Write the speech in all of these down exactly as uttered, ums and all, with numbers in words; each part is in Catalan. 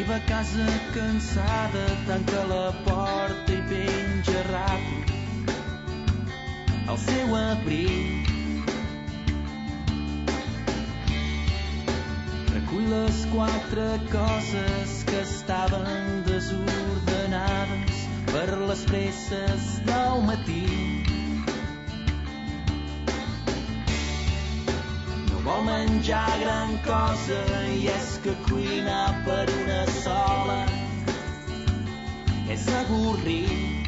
Arriba a casa cansada, tanca la porta i penja ràpid el seu abric. Recull les quatre coses que estaven desordenades per les presses del matí. No vol menjar gran cosa i és que cuinar per una sola és avorrit.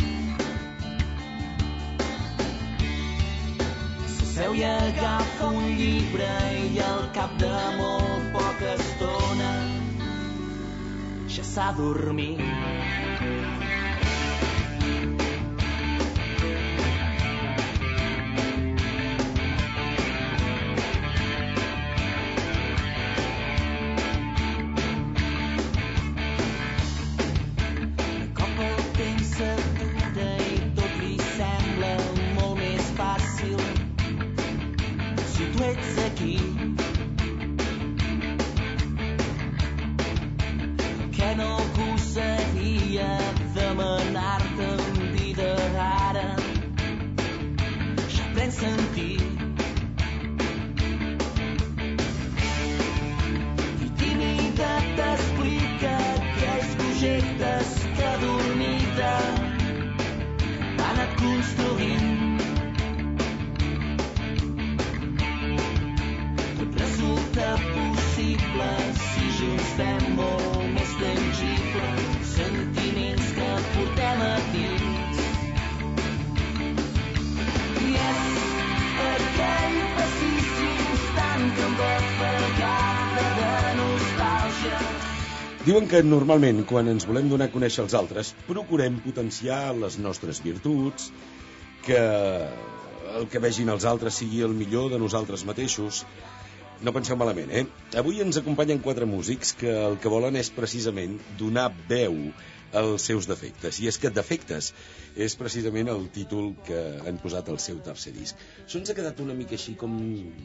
S'asseu i agafa un llibre i al cap de molt poca estona ja s'ha dormit. Diuen que normalment, quan ens volem donar a conèixer els altres, procurem potenciar les nostres virtuts, que el que vegin els altres sigui el millor de nosaltres mateixos. No penseu malament, eh? Avui ens acompanyen quatre músics que el que volen és precisament donar veu als seus defectes. I és que Defectes és precisament el títol que han posat al seu tercer disc. Això ens ha quedat una mica així com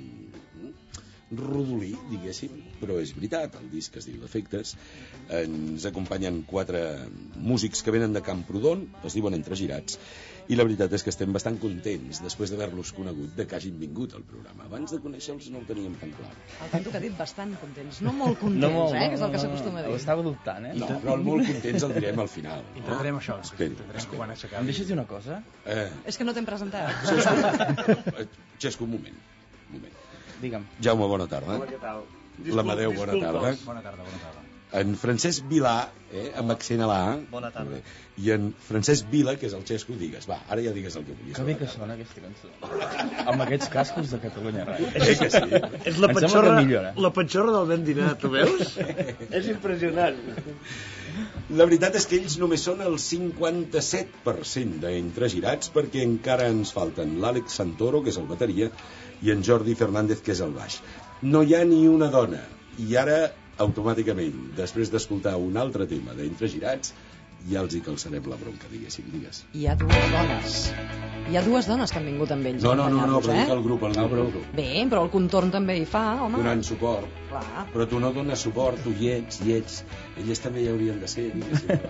rodolí, diguéssim, però és veritat, el disc es diu Defectes. Ens acompanyen quatre músics que venen de Camprodon, es diuen Entregirats, i la veritat és que estem bastant contents, després d'haver-los conegut, de que hagin vingut al programa. Abans de conèixer-los no ho teníem tan clar. El Canto que ha dit bastant contents, no molt contents, no, eh, no, que és el que s'acostuma a dir. Ho estava dubtant, eh? No, però el molt contents el direm al final. Intentarem això, esperi, intentarem esperi. quan aixecar. Em deixes dir una cosa? Eh, És que no t'hem presentat. Xesco, un moment. Un moment. Digue'm. Jaume, bona tarda. Hola, què tal? L'Amadeu, bona tarda. Bona tarda, bona tarda. En Francesc Vilà, eh, amb accent a la A. Bona tarda. I en Francesc Vila, que és el Xesco, digues. Va, ara ja digues el que volies. Que bé que sona aquesta cançó. Amb aquests cascos de Catalunya Ràdio. Eh que sí? És la Em sembla petxorra, que millora. la petxorra del ben dinar, tu veus? És impressionant. La veritat és que ells només són el cinquanta-set per cent d'Entregirats, perquè encara ens falten l'Àlex Santoro, que és el bateria, i en Jordi Fernández, que és el baix. No hi ha ni una dona. I ara, automàticament, després d'escoltar un altre tema d'Entregirats, ja els hi calçarem la bronca, diguéssim, digues. Hi ha dues dones. Hi ha dues dones que han vingut amb ells. No, no, no, no, però eh? dic el grup, el grup, el grup. Bé, però el contorn també hi fa, home. Donant suport. Clar. Però tu no dones suport, tu hi ets, hi ets. Elles també hi haurien de ser, diguéssim.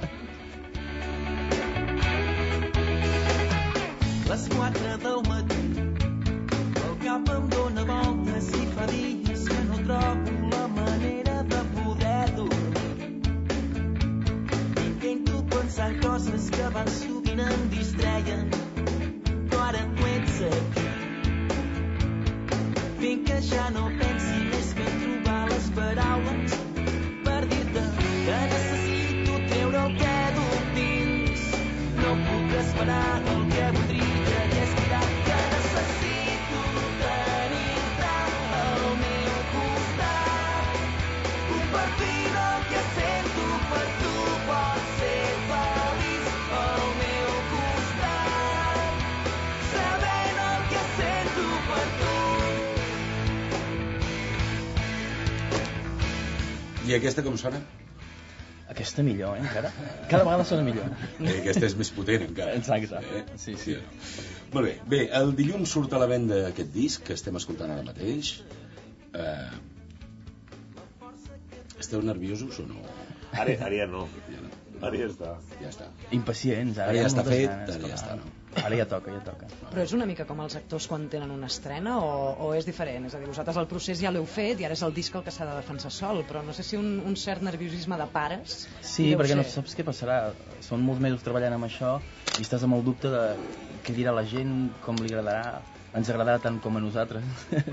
Les quatre del matí, el cap em dóna voltes i fa dies que no trobo la manera de poder dormir. Intento pensar coses que abans sovint em distreien, però ara tu ets aquí, fent que ja no pensi més que en trobar les paraules per dir-te que necessito treure el que duc dins. No puc esperar el que voldria, que és mirar que necessito tenir-te al meu costat. Compartir el que sento per tu, pots ser feliç al meu costat, sabent el que sento per tu. I aquesta com sona? Aquesta millor, eh, encara. Cada vegada sona millor. Eh, aquesta és més potent, encara. Exacte. Eh? Sí, sí. Molt bé. Bé, el dilluns surt a la venda aquest disc que estem escoltant ara mateix. Eh... Esteu nerviosos o no? Ara, ara ja no. Ara ja està. Ja està. Impacients, ara, Ara ja hi ha està moltes fet, ganes, ara ja clar. està, no? Ara ja toca, ja toca. Però és una mica com els actors quan tenen una estrena o, o és diferent? És a dir, vosaltres el procés ja l'heu fet i ara és el disc el que s'ha de defensar sol, però no sé si un, un cert nerviosisme de pares... Sí, perquè no saps què passarà. Són molts mesos treballant amb això i estàs amb el dubte de què dirà la gent, com li agradarà, ens agradarà tant com a nosaltres.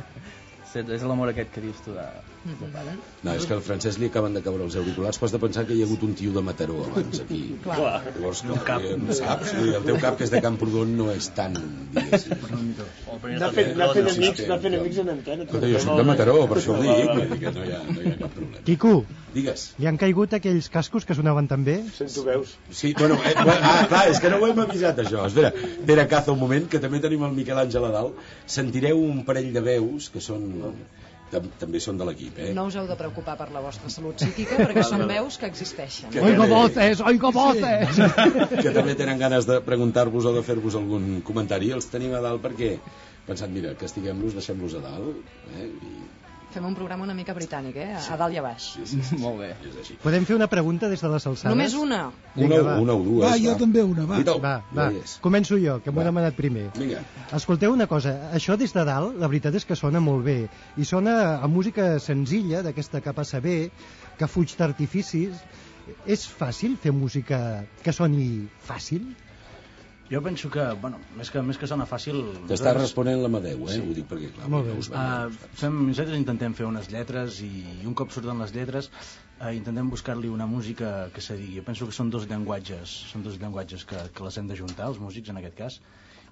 És l'amor aquest que dius tu de, de pare. No, és que al Francesc li acaben de caure els auriculars, però has de pensar que hi ha hagut un tio de Mataró abans aquí. Clar. Llavors, clar, no saps? El teu cap, que és de Camprodon, no és tan, diguéssim. Anar fent, anar fent amics, anar fent amics en antena. Escolta, jo soc de Mataró, per això ho dic, vull dir que no hi ha, no hi ha cap problema. Quico, Digues. li han caigut aquells cascos que sonaven tan bé? Sento veus. Sí, bueno, eh, ah, clar, és que no ho hem avisat, això. Espera, espera, Caza, un moment, que també tenim el Miquel Àngel a dalt. Sentireu un parell de veus que són... també són de l'equip, eh? No us heu de preocupar per la vostra salut psíquica perquè són veus que existeixen. Que Oigo també- voces, oigo voces! que també tenen ganes de preguntar-vos o de fer-vos algun comentari. Els tenim a dalt perquè pensat, mira, castiguem-los, deixem-los a dalt, eh? I... Fem un programa una mica britànic, eh? A dalt i a baix. Sí, sí, sí, Molt bé. és així. Podem fer una pregunta des de les alçades? Només una. Una, Vinga, va. una o dues. Va, jo també una, va. Vitó, Va, va, ja hi és. començo jo, que m'ho he Va. demanat primer. Vinga. Escolteu una cosa, això des de dalt, la veritat és que sona molt bé, i sona a música senzilla, d'aquesta que passa bé, que fuig d'artificis. És fàcil fer música que soni fàcil? Jo penso que, bueno, més que, més que sona fàcil... T'està responent l'Amadeu, eh? Sí. Ho dic perquè, clar, Molt bé. no us Uh, veiem. fem, nosaltres intentem fer unes lletres i, i un cop surten les lletres uh, intentem buscar-li una música que se digui. Jo penso que són dos llenguatges, són dos llenguatges que, que les hem d'ajuntar, els músics en aquest cas,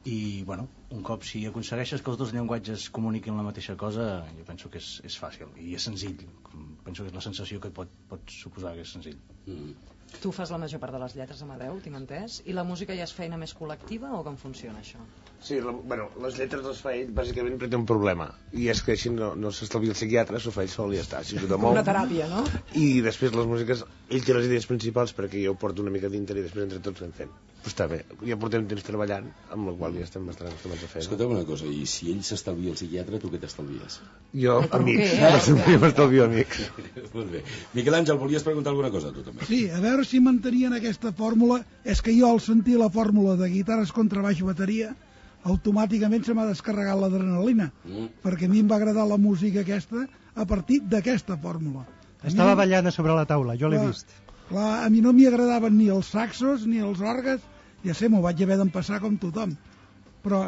i bueno, un cop si aconsegueixes que els dos llenguatges comuniquin la mateixa cosa, jo penso que és, és fàcil i és senzill. Penso que és la sensació que et pot, pot suposar que és senzill. Mm. Tu fas la major part de les lletres, Amadeu, tinc entès, i la música ja és feina més col·lectiva o com funciona això? Sí, la, bueno, les lletres les fa ell bàsicament perquè té un problema, i és que així no, no s'estalvia el psiquiatre, s'ho fa ell sol i ja està, s'ajuda molt. Una teràpia, no? I després les músiques, ell té les idees principals perquè jo porto una mica dintre i després entre tots anem fent. Però està bé, ja portem temps treballant, amb la qual ja estem bastant acostumats a fer. Escolteu una cosa, i si ell s'estalvia el psiquiatre, tu què t'estalvies? Jo, El amics, perruquer, eh? jo m'estalvio amics. Molt bé. Miquel Àngel, volies preguntar alguna cosa, tu també? Sí, a veure si mantenien aquesta fórmula. És que jo al sentir la fórmula de guitarres, contrabaix i bateria, automàticament se m'ha descarregat l'adrenalina, Mm. perquè a mi em va agradar la música aquesta a partir d'aquesta fórmula. A Estava mi- ballant a sobre la taula, jo l'he Clar, vist. Clar, a mi no m'hi agradaven ni els saxos ni els orgues, ja sé, m'ho vaig haver d'empassar com tothom. Però,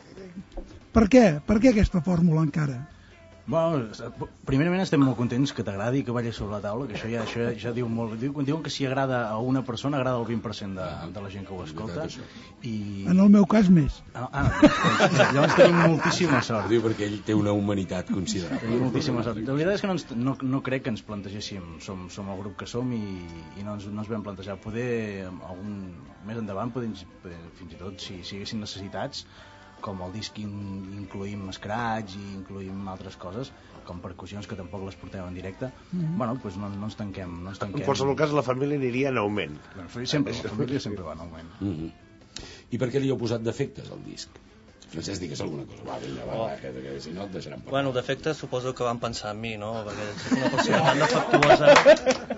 per què? Per què aquesta fórmula encara? Bueno, primerament estem molt contents que t'agradi i que ballis sobre la taula, que això ja, això ja, ja diu molt. Diu, diuen que si agrada a una persona, agrada al vint per cent de, de la gent que ho escolta. I... En el meu cas més. Ah, ah, doncs, llavors tenim moltíssima Ho sort. diu perquè ell té una humanitat considerable. Tenim moltíssima sort. La veritat és que no, ens, no, no crec que ens plantegéssim, som, som el grup que som i, i no, ens, no ens vam plantejar. Poder, algun, més endavant, poder, poder, fins i tot, si, si haguessin necessitats, com el disc in, incluïm scratch i incluïm altres coses, com percussions que tampoc les portem en directe, mm-hmm. bueno, doncs no, no ens tanquem. No ens tanquem. En qualsevol cas, la família aniria en augment. Bueno, sempre, la família sempre va en augment. Mm -hmm. I per què li heu posat defectes al disc? Francesc, digues alguna cosa. Va, vinga, va, va, que, que si no et deixaran parlar. Bueno, defecte suposo que van pensar en mi, no? Perquè és una persona tan defectuosa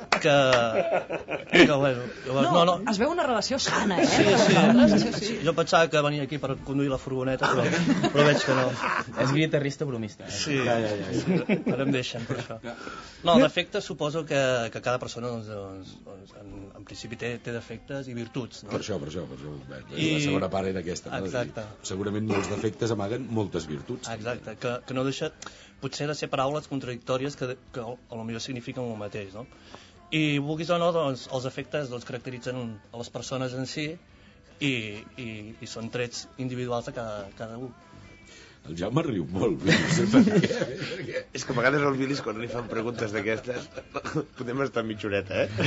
que... que bueno, llavors, No, no, no. es veu una relació sana, eh? Sí, per sí, vosaltres, sí, això sí. Jo pensava que venia aquí per conduir la furgoneta, però, però veig que no. És guitarrista bromista. Eh? Sí, ja, ja, ja, sí. Ara em deixen per això. No, defectes suposo que, que cada persona doncs, doncs, doncs, en, en principi té, té defectes i virtuts, no? Per això, per això, per això. Bé, I- La segona part era aquesta. No? Exacte. Segurament molts defectes amaguen moltes virtuts. Exacte, que, que no deixa potser de ser paraules contradictòries que, que a lo millor signifiquen el mateix, no? I vulguis o no, doncs, els efectes doncs, caracteritzen a les persones en si i, i, i són trets individuals de cada, cada un. El Jaume riu molt, no sé per què. Per què? És que a vegades els bilis, quan li fan preguntes d'aquestes, podem estar mitjoreta, eh?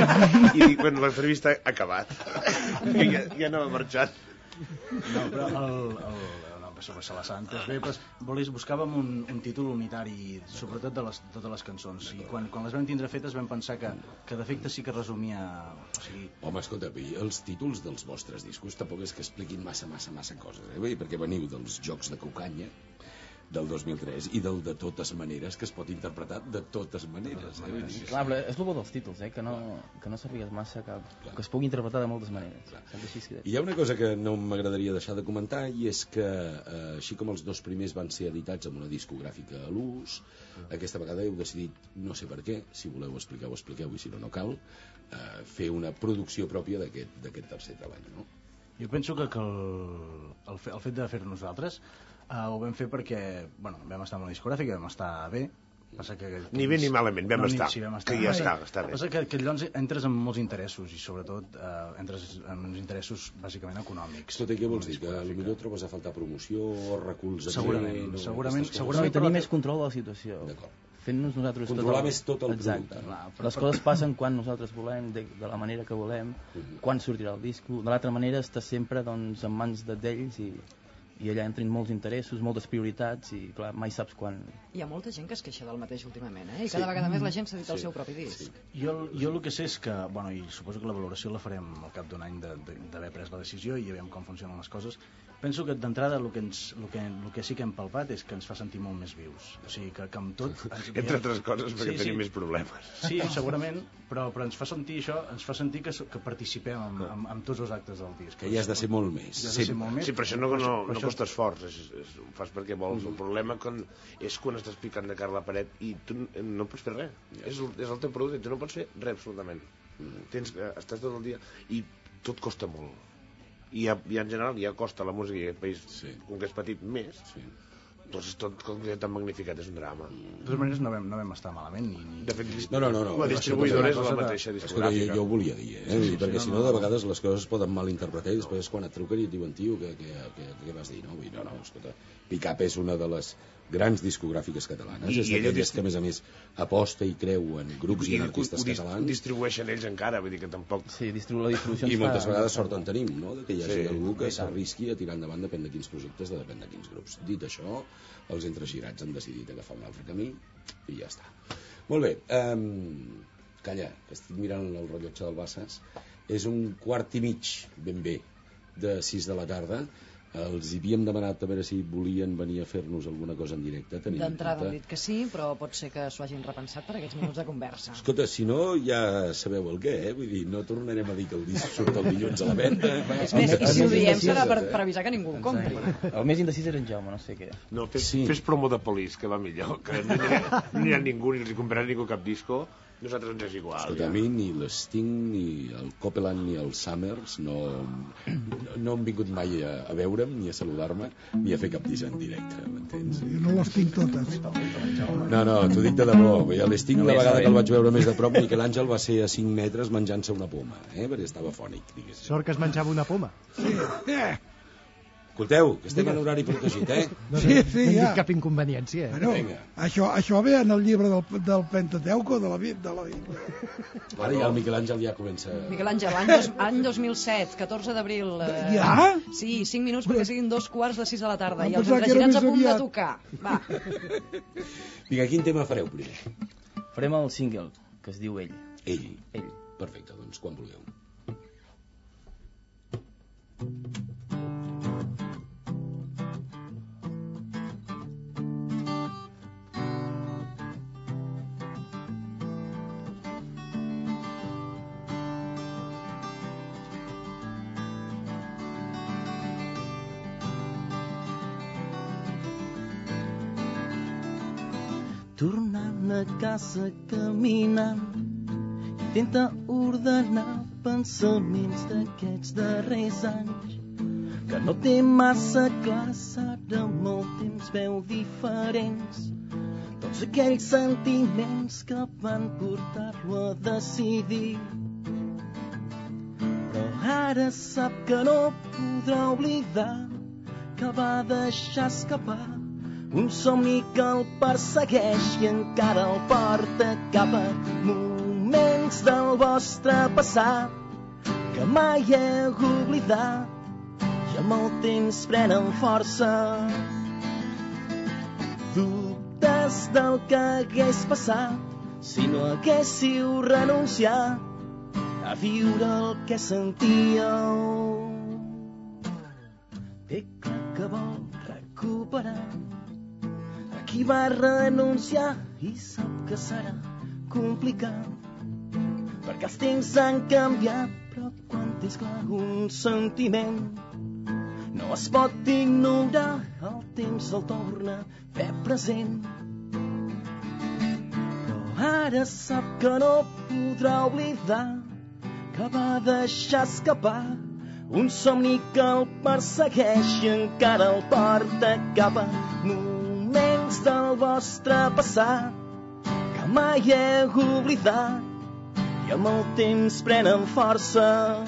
I quan l'entrevista ha acabat, ja, ja no ha marxat. No, però el, el, no, sobre la Santa bé, però volis, buscàvem un, un títol unitari, sobretot de les, totes les cançons, i quan, quan les vam tindre fetes vam pensar que, que d'efecte sí que resumia, o sigui... Home, escolta, els títols dels vostres discos tampoc és que expliquin massa, massa, massa coses, eh? Perquè veniu dels jocs de cucanya, del dos mil tres i del de totes maneres, que es pot interpretar de totes maneres. Eh? Vull dir, Clar, però és el bo dels títols, eh? que no, que no sàpigues massa, que, que es pugui interpretar de moltes maneres. Així que... Hi ha una cosa que no m'agradaria deixar de comentar, i és que, eh, així com els dos primers van ser editats amb una discogràfica a l'ús, aquesta vegada heu decidit, no sé per què, si voleu expliqueu, expliqueu, i si no, no cal, eh, fer una producció pròpia d'aquest d'aquest tercer treball, no? Jo penso que, que el, el, fe, el fet de fer-ho nosaltres uh, ho vam fer perquè, bueno, vam estar amb la discogràfica, vam estar bé, passa que... que ni bé ni malament, vam, no, estar. Ni, sí, vam estar. Que ja està, està bé. Passa que, que llavors entres en molts interessos, i sobretot uh, entres en uns interessos bàsicament econòmics. Tot i què vols dir? Que potser trobes a faltar promoció o reculls... Segurament, no, segurament. segurament no, tenir més control de la situació. D'acord. Fent-nos nosaltres controlar tot el... més tot el Exacte. producte. Clar, les coses passen quan nosaltres volem, de, de la manera que volem, uh-huh. quan sortirà el disco. De l'altra manera està sempre doncs, en mans d'ells, i, i allà entren molts interessos, moltes prioritats, i clar, mai saps quan... Hi ha molta gent que es queixa del mateix últimament, eh? I cada sí. vegada més la gent s'ha dit sí. el seu propi disc. Sí. Jo, jo el que sé és que, bueno, i suposo que la valoració la farem al cap d'un any d'haver pres la decisió i veiem com funcionen les coses. Penso que d'entrada el que, ens, el, que, el que sí que hem palpat és que ens fa sentir molt més vius. O sigui, que, que amb tot... Ens... Entre altres coses, perquè sí, tenim sí. més problemes. Sí, segurament, però, però ens fa sentir això, ens fa sentir que, que participem amb, amb, amb tots els actes del disc. Que hi has de ser molt més. Has de ser molt més. Sí, però això no, no, no això... costa esforç, és, és, ho fas perquè vols. Mm. El problema quan, és quan estàs picant de cara a la paret i tu no pots fer res. És el, és el teu producte, tu no pots fer res absolutament. Mm. Tens, estàs tot el dia i tot costa molt. I, i en general ja costa la música i aquest país, sí. com que és petit, més, sí. doncs tot com que és tan magnificat és un drama. De totes maneres no vam, no vam estar malament ni, ni... De fet, no, no, no, no. la distribuïdora és la mateixa discogràfica. Jo, jo ho volia dir, eh? Sí, sí, perquè sí, si no, no, de vegades les coses es poden malinterpretar i després quan et truquen i et diuen, tio, què, què, què, què vas dir? No, vull dir, no, no, escolta, Picap és una de les grans discogràfiques catalanes, I, és d'aquelles que a més a més aposta i creu en grups i, i en artistes ho, ho catalans. Ho distribueixen ells encara, vull dir que tampoc... Sí, distribu la distribució I moltes vegades sort en tenim, no?, de que hi hagi sí, algú que s'arrisqui a tirar endavant depèn de quins projectes, de depèn de quins grups. Dit això, els entregirats han decidit agafar un altre camí i ja està. Molt bé, um, calla, que estic mirant el rellotge del Bassas, és un quart i mig, ben bé, de sis de la tarda. Els hi havíem demanat a veure si volien venir a fer-nos alguna cosa en directe. D'entrada han dit que sí, però pot ser que s'ho hagin repensat per aquests minuts de conversa. Escolta, si no, ja sabeu el què, eh? Vull dir, no tornarem a dir que el disc surt el dilluns a la venda. És més, i si ho diem serà per, per avisar que ningú el compri. El més indecís era en Jaume, no sé què. No, fes, sí. fes promo de Police, que va millor, que no hi ha, no hi ha ningú, ni els hi comprarà ningú cap disco. Nosaltres ens és igual. Escolta, ja. A mi ni l'Sting, ni el Copeland, ni el Summers no, no han vingut mai a, a veure'm, ni a saludar-me, ni a fer cap disc en directe, m'entens? Jo no les tinc totes. No, no, t'ho dic de debò. L'Sting, la vegada que el vaig veure més de prop, Miquel Àngel va ser a cinc metres menjant-se una poma, eh? Perquè estava fònic, diguéssim. Sort que es menjava una poma. Sí, eh. Escolteu, que estem en horari protegit, eh? No, sí, sí, no ja. No cap inconveniència. Bueno, això, això ve en el llibre del, del Pentateuco, de la Bíblia. Ara ja el Miquel Àngel ja comença... Miquel Àngel, any, dos, any dos mil set, catorze d'abril. Eh, ja? Sí, cinc minuts perquè siguin dos quarts de sis de la tarda. Em I els pensava que era entregirats a punt més de aviat. tocar. Va. Vinga, quin tema fareu primer? Farem el single, que es diu Ell. Ell. Ell. Perfecte, doncs quan vulgueu. Tornant a casa caminant, intenta ordenar pensaments d'aquests darrers anys, que no té massa clars, ara molt temps veu diferents, tots aquells sentiments que van portar-lo a decidir. Però ara sap que no podrà oblidar que va deixar escapar un somni que el persegueix i encara el porta cap a moments del vostre passat que mai heu oblidat i amb el temps prenen força. Dubtes del que hagués passat si no haguéssiu renunciat a viure el que sentíeu. Té clar que vol recuperar qui va renunciar i sap que serà complicat, perquè els temps han canviat, però quan tens clar un sentiment no es pot ignorar, el temps el torna a fer present. Però ara sap que no podrà oblidar que va deixar escapar un somni que el persegueix i encara el porta cap a moments del vostre passat que mai heu oblidat i amb el temps prenen força.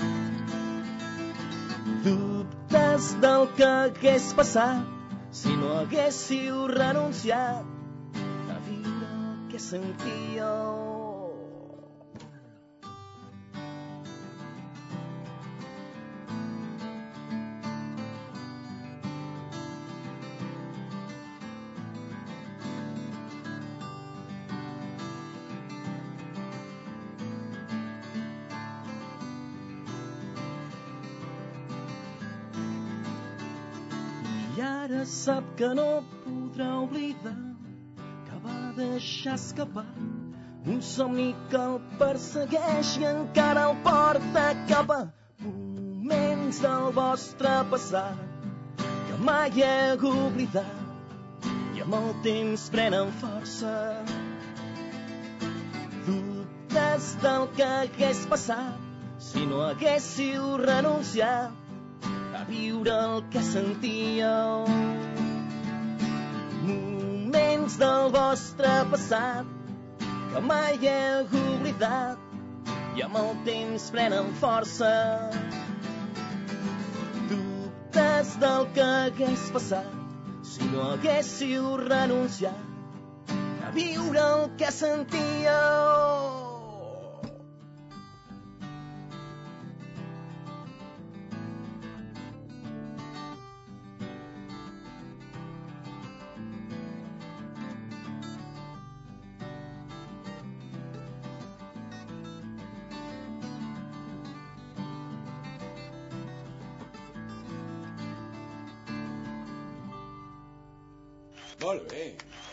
Dubtes del que hagués passat si no haguéssiu renunciat a viure el que sentíeu. I ara sap que no podrà oblidar que va deixar escapar un somni que el persegueix i encara el porta cap a moments del vostre passat que mai heu oblidat i amb el temps prenen força. Dubtes del que hagués passat si no haguéssiu renunciat a viure el que sentíeu. Moments del vostre passat que mai heu oblidat i amb el temps prenen força. Dubtes del que hagués passat si no haguéssiu renunciat a viure el que sentíeu. Molt bé.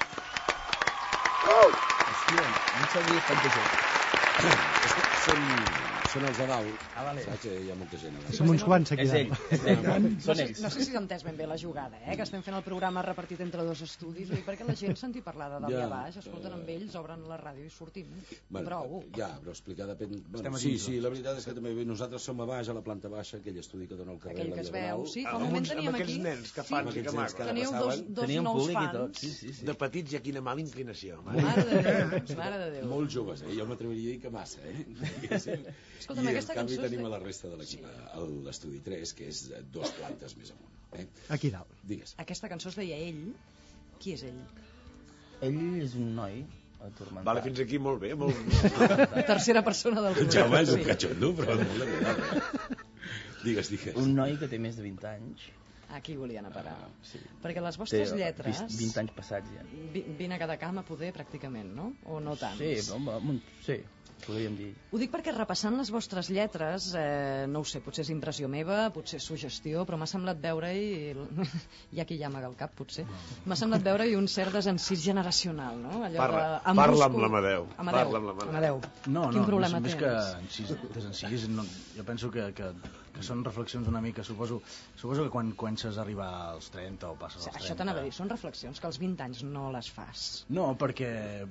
Oh! Hòstia, no sabia fantasia. Són, són els de dalt. Ah, vale. Saps que hi ha molta gent. Som uns quants aquí És ell, dalt. és ell. No Són sé, ells. no sé si s'ha entès ben bé la jugada, eh? Que estem fent el programa repartit entre dos estudis, vull dir, perquè la gent senti parlar de dalt Ja, i a baix, escolten eh. amb ells, obren la ràdio i sortim. Bueno, Prou. ja, però explicar depèn... Bueno, Estem a sí, dins, sí, doncs. la veritat és que també bé, nosaltres som a baix, a la planta baixa, aquell estudi que dona el carrer, Aquell la que es Diagonal. veu, sí, fa Amb un moment uns- amb teníem aquests aquí... nens que sí, fan, Amb que aquests nens que ara teníeu dos, passaven. dos Teníem nous públic i fans. tot, sí, sí, sí. De petits i a quina mala inclinació. Mare de Déu, mare de Déu. Molt joves, eh? Jo m'atreviria a dir que massa, eh? Escolta'm, I en aquesta canvi cançó és tenim de- a la resta de l'equip, a l'estudi tres, que és dos plantes més amunt. Eh? Aquí dalt. Digues. Aquesta cançó es deia Ell. Qui és ell? Ell és un noi atormentat. Vale, fins aquí molt bé, molt bé. Tercera persona del El Jaume és un sí. catxondo, però molt agradable. Digues, digues. Un noi que té més de vint anys. Aquí volien a parar. Ah, sí. Perquè les Té vostres lletres... vint anys passats ja. vi- Vine a cada cama a poder, pràcticament, no? O no tants? Sí, però, home, sí, podríem dir. Ho dic perquè repassant les vostres lletres, eh, no ho sé, potser és impressió meva, potser és suggestió, però m'ha semblat veure-hi, hi ha qui ja amaga el cap, potser, m'ha semblat veure-hi un cert desencís generacional, no? Allò Parla, de, em parla busco- amb l'Amadeu. Amadeu, Parla amb l'Amadeu. Amadeu. No, Quin no, problema més, més tens? que encís, desencís, no, jo penso que, que, que són reflexions una mica, suposo, suposo que quan comences a arribar als trenta o passes als trenta... Això t'anava a dir, són reflexions que als vint anys no les fas. No, perquè...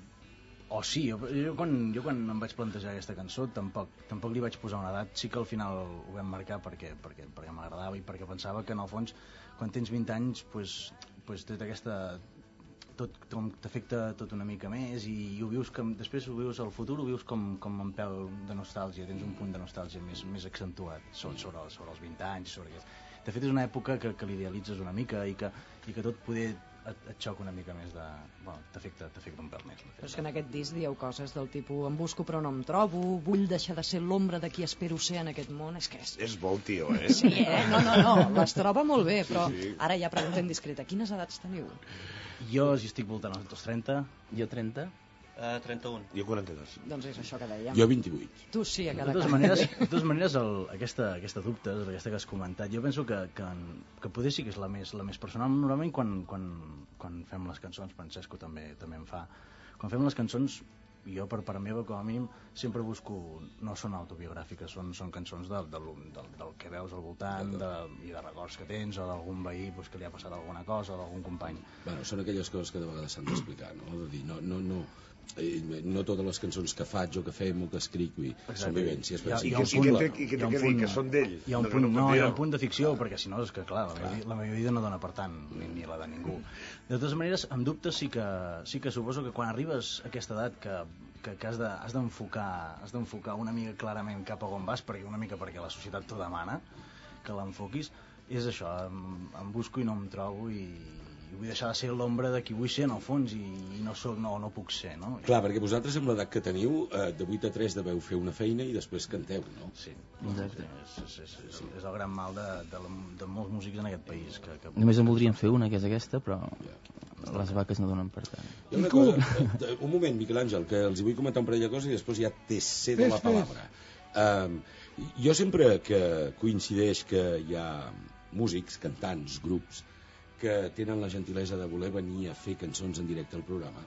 O sí, jo, jo, quan, jo quan em vaig plantejar aquesta cançó tampoc, tampoc li vaig posar una edat, sí que al final ho vam marcar perquè, perquè, perquè m'agradava i perquè pensava que en el fons quan tens vint anys pues, pues tot aquesta tot com t'afecta tot una mica més i, i ho vius com, després ho vius al futur ho vius com, com un pèl de nostàlgia, tens un punt de nostàlgia més, més accentuat sobre, sobre, sobre els vint anys sobre aquest. De fet és una època que, que l'idealitzes una mica i que, i que tot poder et, et xoca una mica més de... Bueno, t'afecta, t'afecta un pèl més. Però és que en aquest disc dieu coses del tipus em busco però no em trobo, vull deixar de ser l'ombra de qui espero ser en aquest món, és que és... És bo el tio, eh? Sí, eh? No, no, no, les troba molt bé, però Sí, sí. ara ja pregunta indiscreta, quines edats teniu? Jo hi estic voltant als trenta. Jo trenta. Uh, trenta-un. Jo quaranta-dos. Doncs és això que dèiem. Jo vint-i-vuit. Tu sí, a De cada totes camp. maneres, de totes maneres el, aquesta, aquesta dubte, aquesta que has comentat, jo penso que, que, que poder sí que és la més, la més personal. Normalment quan, quan, quan fem les cançons, Francesco també també en fa, quan fem les cançons, jo per part meva com a mínim sempre busco, no són autobiogràfiques, són, són cançons del, del, del, del que veus al voltant de, i de records que tens o d'algun veí pues, que li ha passat alguna cosa o d'algun company. Bueno, són aquelles coses que de vegades s'han d'explicar, no? De dir, no, no, no, eh, no totes les cançons que faig o que fem o que escric, vull, són vivències. Hi ha, I, hi ha un I punt, que té- i que té que dir que són d'ell. Hi ha un No, punt, no pot no, dir, hi ha no. un punt de ficció, perquè si no és que, clar, la meva, vida- la meva vida no dona per tant, ni, ni la de ningú. De totes maneres, amb dubtes sí que, sí que suposo que quan arribes a aquesta edat que, que, que has de- has d'enfocar has d'enfocar una mica clarament cap a on vas, perquè una mica perquè la societat t'ho demana, que l'enfoquis, és això, em, em busco i no em trobo i, i vull deixar de ser l'ombra de qui vull ser en el fons i, i no, soc, no, no puc ser, no? clar, perquè vosaltres amb l'edat que teniu, eh, de vuit a tres deveu fer una feina i després canteu, no? Sí, Exacte. és, és, és, és, és el gran mal de, de, la, de molts músics en aquest país. Que, que... Només en voldríem fer una, que és aquesta, però les vaques no donen per tant. Hi ha una cosa, eh, un moment, Miquel Àngel, que els hi vull comentar un parell de coses i després ja te cedo Fes, la palabra. Um, jo sempre que coincideix que hi ha músics, cantants, grups, que tenen la gentilesa de voler venir a fer cançons en directe al programa,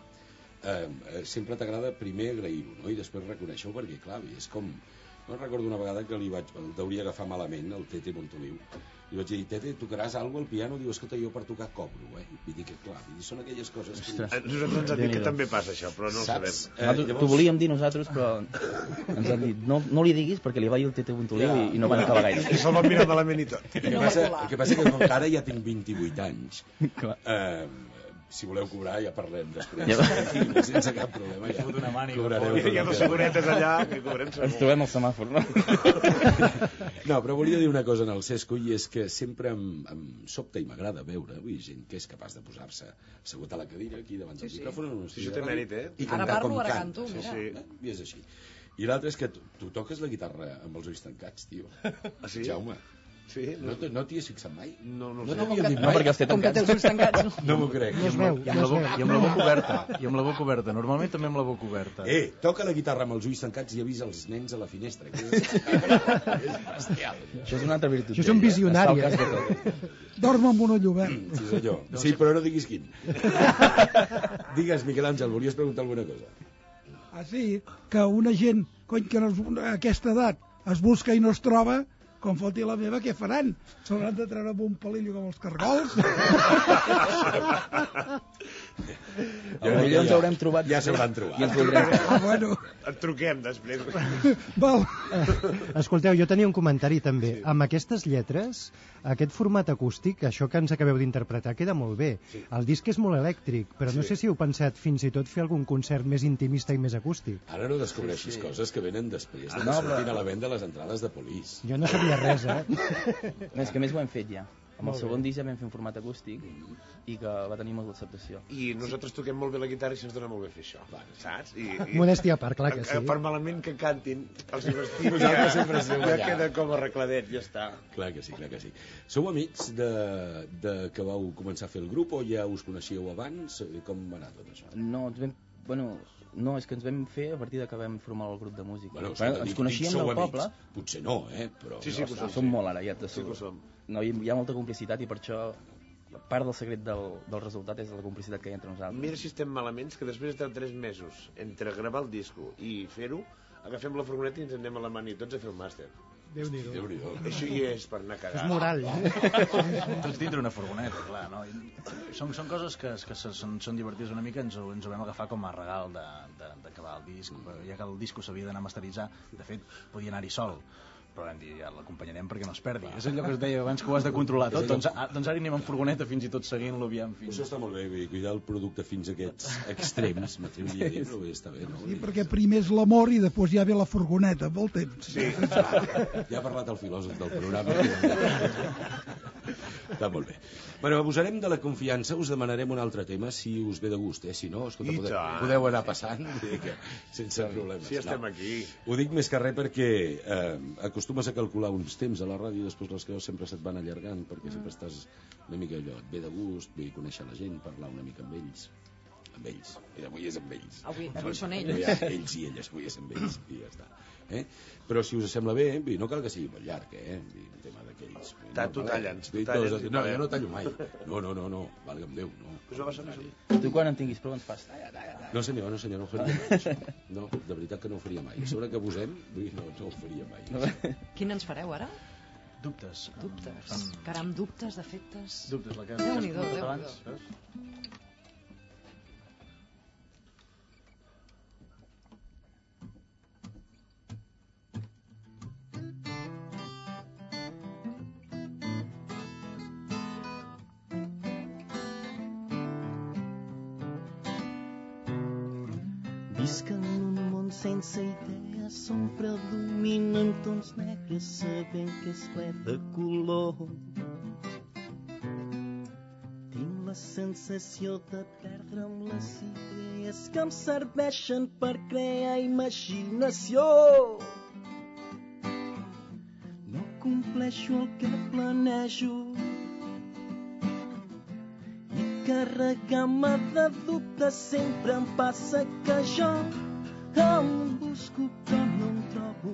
eh, sempre t'agrada primer agrair-ho, no? I després reconèixer-ho, perquè clar, és com... No recordo una vegada que li vaig, el deuria agafar malament, el Tete Montoliu. Li vaig dir, Tete, tocaràs alguna al piano? Diu, escolta, jo per tocar cobro, eh? Vull dir que, clar, vull dir, són aquelles coses que... A nosaltres ens han dit que també passa això, però no ho sabem. Saps? Eh, Nosaltres, llavors- T'ho volíem dir nosaltres, però ens han dit no, no li diguis perquè li va dir el Tete Montoliu Ja. i, i no van acabar gaire. I se'l van mirar malament i tot. El que, passa, el que passa que com que ara ja tinc vint-i-vuit anys, Clar. eh, si voleu cobrar ja parlem després. Ja. Ja. Sense cap problema. Ja. Fot una màniga. Cobrareu. Hi ha dos seguretes allà que cobrem Ens segur. trobem al semàfor, no? No, però volia dir una cosa en el Cesco, i és que sempre em, em sobta i m'agrada veure, vull, gent que és capaç de posar-se assegut a la cadira aquí davant del Sí, sí. micròfon en un Sí, això té mèrit, eh? i Ara cantar parlo, com ara canta. canto, mira. Sí, sí. I és així. I l'altre és que tu, tu toques la guitarra amb els ulls tancats, tio. Ah, sí? Jaume, Sí? no, t- no t'hi has fixat mai? No, no ho No sé. t'havien dit No, mai? perquè els té Com que té tancats. els ulls tancats. No? No m'ho crec. No es veu, I amb, no la es boca, veu. I amb la boca oberta, i amb la boca oberta, normalment també amb la boca oberta. Eh, toca la guitarra amb els ulls tancats i avisa els nens a la finestra. Que és, és bestial. Això és una altra virtut. Això és un d'ell, eh? visionari, Es fa el cas eh? de tot. Dorm amb un ull obert. Sí, senyor. Sí, però no diguis quin. Digues, Miquel Àngel, volies preguntar alguna cosa? Ah, sí, que una gent, cony, que no es, a aquesta edat es busca i no es troba, com foti la meva, què faran? S'hauran de treure amb un palillo com els cargols? Potser ens haurem trobat... Ja s'hauran trobat. I ens voldrem... Ah, bueno, Et truquem després. val. Escolteu, jo tenia un comentari també. Sí. Amb aquestes lletres, aquest format acústic, això que ens acabeu d'interpretar, queda molt bé. Sí. El disc és molt elèctric, però no Sí. sé si heu pensat fins i tot fer algun concert més intimista i més acústic. Ara no descobreixis sí, sí. coses que venen després de que No, surtin però- a la venda les entrades de Polis. Jo no sabia res, eh? Més que més ho hem fet ja. Amb el Molt bé. segon disc ja vam fer un format acústic i que va tenir molta acceptació. I nosaltres toquem molt bé la guitarra i se'ns dona molt bé fer això, saps? I, i... Modèstia a part, clar que sí. Per malament que cantin, els hi vestim ja, Vosaltres sempre esteu ja allà. queda com a arregladet, ja està. Clar que sí, clar que sí. Sou amics de, de que vau començar a fer el grup o ja us coneixíeu abans? Com va anar tot això? No, ens vam... Bueno, no, és que ens vam fer a partir de que vam formar el grup de música. Bueno, Bueno, escolta, ens dic- coneixíem dic, sou del poble. amics. Potser no, eh? Però Sí, sí, que ho som. Som molt ara, ja Sí que ho t'asseguro. som. No, hi, hi ha molta complicitat i per això part del secret del, del resultat és la complicitat que hi ha entre nosaltres. Mira si estem malaments, que després de tres mesos entre gravar el disco i fer-ho, agafem la furgoneta i ens anem a la mani tots a fer el màster. Déu-n'hi-do. Déu-n'hi-do. Això hi és per anar a cagar. És moral. Tots dintre una furgoneta, clar, no? I són, són coses que, que són, són divertides una mica, ens ho, ens ho vam agafar com a regal d'acabar el disc, ja que el disco s'havia d'anar a masteritzar, de fet, podia anar-hi sol, però vam dir, ja l'acompanyarem perquè no es perdi. És allò que es deia abans que ho has de controlar tot, doncs, a, doncs ara anem en furgoneta fins i tot seguint-lo aviam fins... Això està molt bé, vull dir, cuidar el producte fins a aquests extrems, m'atreviria a dir, però bé, està bé, no? Sí, perquè primer és l'amor i després ja ve la furgoneta, vol temps. Sí. Ja ha parlat el filòsof del programa. Està molt bé. Bueno, abusarem de la confiança, us demanarem un altre tema, si us ve de gust, eh? Si no, escolta, I podeu, tant. podeu anar passant, vull dir que sense problemes. Sí, estem No. aquí. Ho dic més que res perquè eh, acostumes a calcular uns temps a la ràdio i després les coses sempre se't van allargant perquè sempre estàs una mica allò, et ve de gust, vull conèixer la gent, parlar una mica amb ells. amb ells. I avui és amb ells. Avui, avui són ells. No hi ha ells i elles, avui és amb ells i ja està. Eh? Però si us sembla bé, no cal que sigui molt llarg, eh? El tema d'aquells. Tu talles, tu talles. No, jo no tallo mai. No, no, no, no, valga'm Déu, no. Tu quan en tinguis prou ens fas talla, talla, talla. No senyor, no senyor, no ho faria mai. No, de veritat que no ho faria mai. A sobre que abusem, no, no ho faria mai. Quin ens fareu ara? Dubtes. Dubtes. Caram, dubtes, defectes... Dubtes, la que Déu-n'hi-do, has Déu-n'hi-do. abans. Visc en un món sense idees on predominen tons negres sabent que és ple de color. Tinc la sensació de perdre'm les idees que em serveixen per crear imaginació. No compleixo el que planejo carregar-me de dubtes sempre em passa que jo em busco però no em trobo.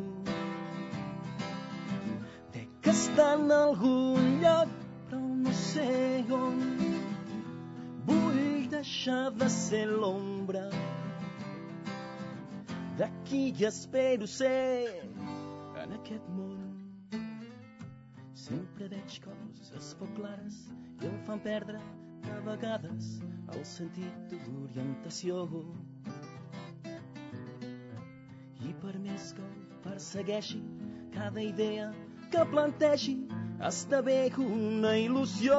Té que estar en algun lloc però no sé on. Vull deixar de ser l'ombra de qui espero ser en aquest món. Sempre veig coses poc clares i em fan perdre a vegades el sentit d'orientació. I per més que el persegueixi, cada idea que plantegi esdevé una il·lusió.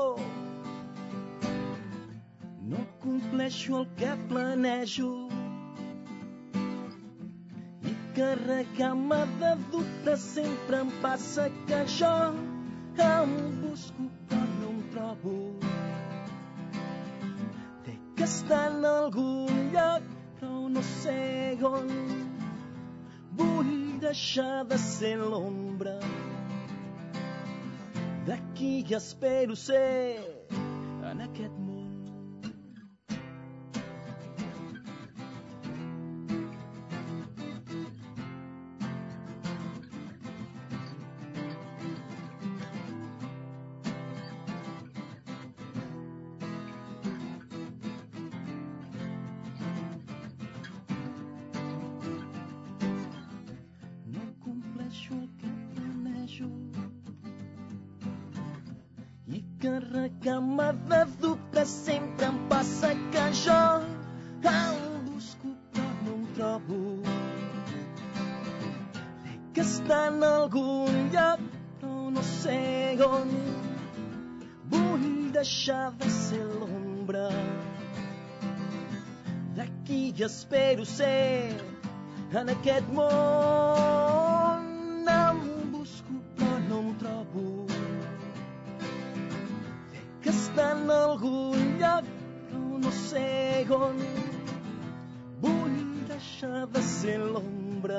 No compleixo el que planejo i carregar-me de dubtes sempre em passa que jo em busco però no em trobo. Que està en algun lloc, però no sé on. Vull deixar de ser l'ombra de qui espero ser en aquest món. Carregar-me de dubtes sempre em passa que jo em busco però no em trobo. Té que estar en algun lloc però no sé on. Vull deixar de ser l'ombra de qui espero ser en aquest món. Em busco però no em trobo. Que està en algun lloc, però no sé on. Vull deixar de ser l'ombra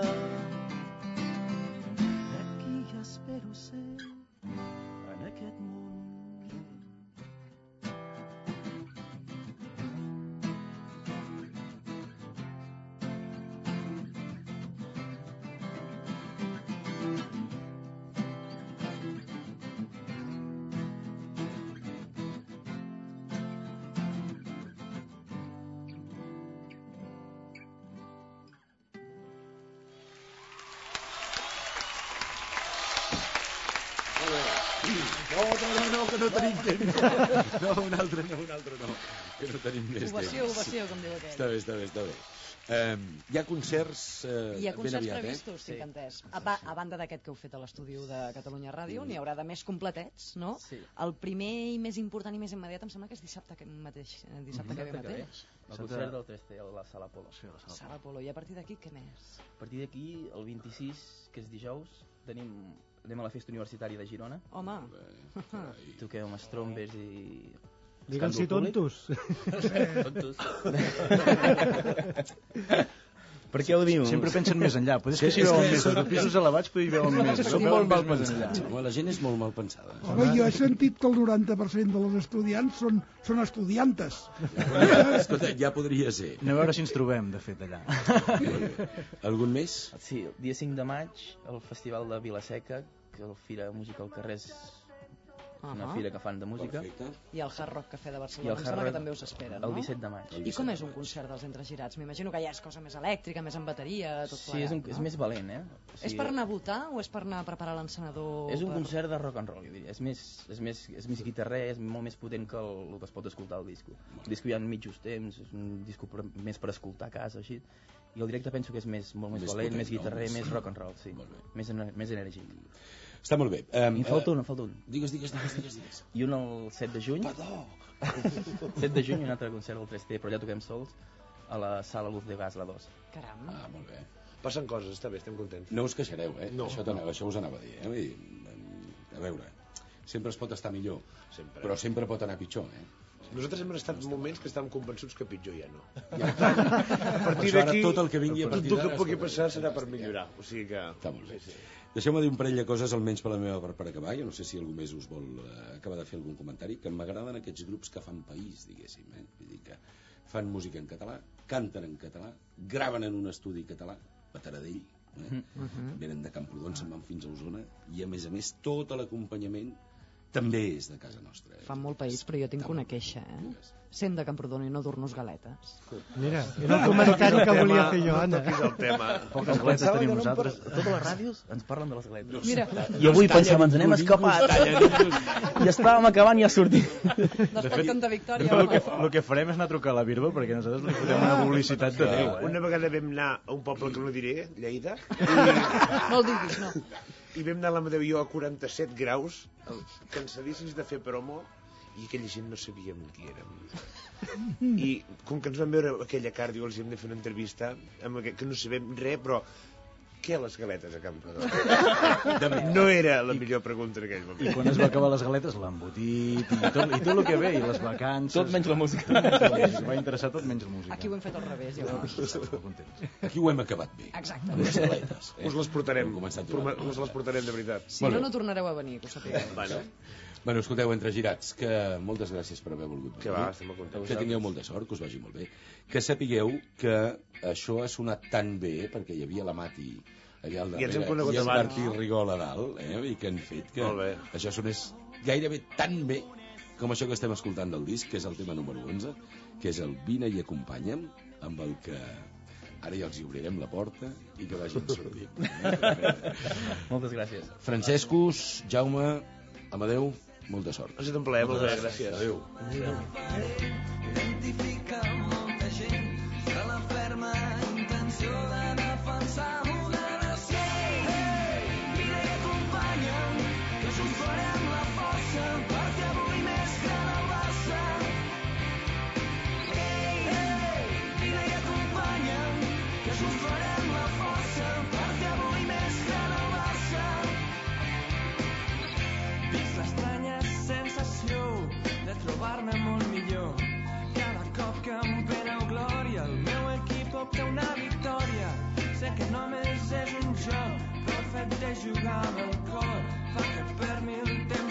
de qui espero ser en aquest món. No, no, no, no, que no tenim temps. No, un altre no, un altre no. Que no tenim més ovació, temps. Ovació, com diu aquell. Està bé, està bé, està bé. Um, hi ha concerts uh, hi ha concerts ben aviat, previstos, eh? tinc sí. entès. A, ba a banda d'aquest que heu fet a l'estudi de Catalunya Ràdio, mm. n'hi haurà de més completets, no? Sí. El primer i més important i més immediat em sembla que és dissabte que mateix, dissabte mm-hmm. que ve mateix. El concert del tres T a la Sala Polo. Sí, la Sala, Sala Polo. I a partir d'aquí, què més? A partir d'aquí, el vint-i-sis, que és dijous, tenim... anem a la festa universitària de Girona. Home! Toqueu amb estrombes i... Digue'ls-hi tontos. Tontos. Per què ho dius? Sempre pensen més enllà. Potser que si veuen més els pisos elevats, potser hi veuen més. Som molt mal pensats. La gent és molt mal pensada. Home, jo he sentit que el noranta per cent de les estudiants són, són estudiantes. Escolta, ja podria ser. Anem a veure si ens trobem, de fet, allà. Algun més? Sí, el dia cinc de maig, el Festival de Vilaseca, que el Fira Música al Carrer és una fira que fan de música. Perfecte. I el Hard Rock Cafè de Barcelona, em sembla que també us esperen, no? El disset de maig. I com és un concert dels Entregirats? M'imagino que ja és cosa més elèctrica, més amb bateria, tot plegat. Sí, és, un, és més valent, eh? O sigui, és per anar a votar o és per anar a preparar l'encenedor? És un per... concert de rock and roll, jo diria. És més, és més, és més guitarrer, és molt més potent que el, el que es pot escoltar al disco. El disco hi ha mitjos temps, és un disco per, més per escoltar a casa, així. I el directe penso que és més, molt més, més valent, potent, més guitarrer, no? Més rock and roll, sí. Més, més enèrgic. Està molt bé. Um, em falta un, em falta un. Digues, digues, digues, digues, digues. I un el set de juny. Perdó! set de juny, un altre concert al tres T, però ja toquem sols, a la sala Luz de Gas, la dos. Caram. Ah, molt bé. Passen coses, està bé, estem contents. No us queixareu, eh? No. Això, no. Això us anava a dir, eh? Vull dir, a veure, sempre es pot estar millor, sempre. Però sempre pot anar pitjor, eh? Nosaltres hem estat moments que estàvem convençuts que pitjor ja no. Ja. A partir d'aquí, tot el que vingui a partir tot el que pugui passar serà per millorar. O sigui que... Està molt bé. Deixeu-me dir un parell de coses, almenys per la meva part per acabar. Jo no sé si algú més us vol eh, acabar de fer algun comentari, que m'agraden aquests grups que fan país, diguéssim. Eh? Vull dir que fan música en català, canten en català, graven en un estudi català, a Taradell, eh? uh-huh. Venen de Camprodon, se'n van fins a Osona, i a més a més tot l'acompanyament també és de casa nostra. Eh? Fan molt país, però jo tinc una queixa, eh? Sent de Camprodon i no dur-nos galetes. Mira, era el comentari que volia fer jo, Anna. No toquis el tema. Poques galetes tenim nosaltres. Totes les ràdios ens parlen de les galetes. Mira. I avui pensàvem, ens anem escapat. I estàvem acabant i ja sortim. Després canta Victòria. El que, el que farem és anar a trucar a la Birba, perquè nosaltres li fotem una publicitat de Déu. Eh? Una vegada vam anar a un poble que no diré, Lleida. No el diguis, no. I vam anar a l'Amadeu i jo a quaranta-set graus, cansadíssims de fer promo, i aquella gent no sabíem qui érem. I com que ens vam veure aquella cara, diu, els hem de fer una entrevista, amb aquest, que no sabem res, però què les galetes a Camprodon? No era la millor pregunta en aquell moment. I quan es va acabar les galetes, l'embotit, i tot, i tot el que ve, i les vacances... Tot menys la música. Ens va interessar tot menys la música. Aquí ho hem fet al revés, ja ho heu vist. Aquí ho hem acabat bé. Exacte. Les galetes. Eh? Us les portarem, us les portarem de veritat. Si no, no tornareu a venir, que ho sapigueu. Bueno. Bueno, escolteu, entre girats, que moltes gràcies per haver volgut venir. Que va, estem molt contents. Que tingueu molt de sort, que us vagi molt bé. Que sapigueu que això ha sonat tan bé, perquè hi havia la Mati allà al darrere, i ens hem conegut i el abans. Martí Rigol a dalt, eh? I que han fet que això sonés gairebé tan bé com això que estem escoltant del disc, que és el tema número onze, que és el Vine i acompanya'm, amb el que ara ja els hi obrirem la porta i que vagin sortint. Moltes gràcies. Francescus, Jaume, Amadeu, molta sort. Ha estat un plaer, moltes gràcies. Adéu. Identifica molta gent de la ferma intenció de defensar una nació. Hey, vine i acompanya'm, que junts farem la força per fer avui més gran el Barça. Hey, hey, vine i acompanya'm, que junts farem la força per fer avui més gran el Barça. Visc l'estranya sensació de trobar-me molt millor. Cada cop que em preneu glòria, el meu equip obté una victòria. Sé que només és un joc, però el fet de jugar amb el cor fa que per mi el temps